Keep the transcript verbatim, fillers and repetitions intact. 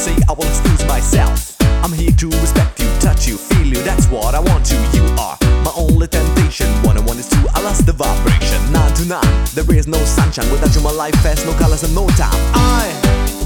say I will excuse myself. I'm here to respect you, touch you, feel you, that's what I want to. You are my only temptation. One and one is two, I lost the vibration. Nine to nine, there is no sunshine. Without you my life has no colors and no time. I